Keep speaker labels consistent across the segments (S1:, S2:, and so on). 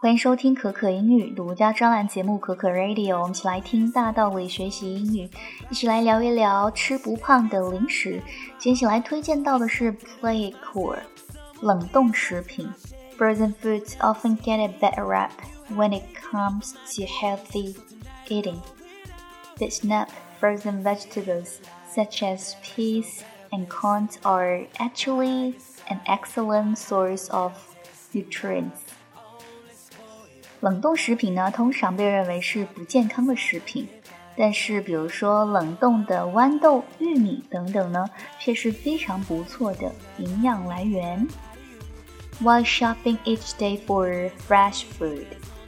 S1: 欢迎收听可可英语独家专栏节目可可 Radio， 我们一起来听大道理学习英语，一起来聊一聊吃不胖的零食。今天一起来推荐到的是 Play Cool 冷冻食品。 Frozen foods often get a bad rap when it comes to healthy eating. The snap frozen vegetables such as peas and corn are actually an excellent source of nutrients.冷冻食品呢，通常被认为是不健康的食品，但是比如说冷冻的豌豆、玉米等等呢，却是非常不错的营养来源。While shopping each day for fresh food,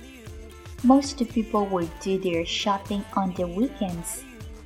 S1: most people will do their shopping on the weekends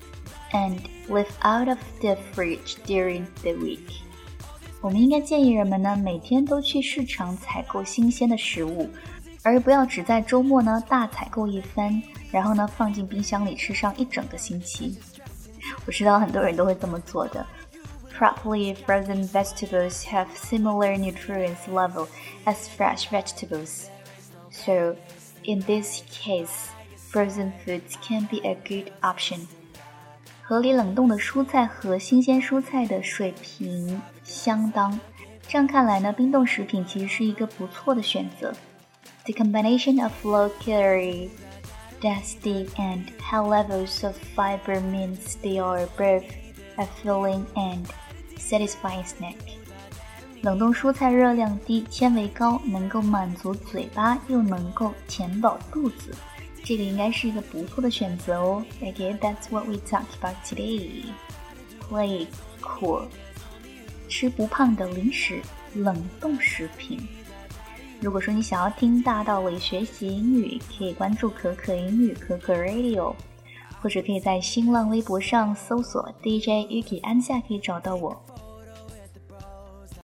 S1: and live out of the fridge during the week. 我们应该建议人们呢，每天都去市场采购新鲜的食物，而不要只在周末呢大采购一番，然后呢放进冰箱里吃上一整个星期。我知道很多人都会这么做的。Properly frozen vegetables have similar nutrients level as fresh vegetables. So, in this case, frozen foods can be a good option. 合理冷冻的蔬菜和新鲜蔬菜的水平相当，这样看来呢，冰冻食品其实是一个不错的选择。The combination of low calorie density and high levels of fiber means they are both a filling and satisfying snack. 冷冻蔬菜热量低，纤维高，能够满足嘴巴，又能够填饱肚子，这个应该是一个不错的选择哦。Okay, that's what we talked about today. Play cool. 吃不胖的零食，冷冻食品。如果说你想要听大道理学习英语，可以关注可可英语可可 Radio， 或者可以在新浪微博上搜索 DJ Yuki 安夏可以找到我。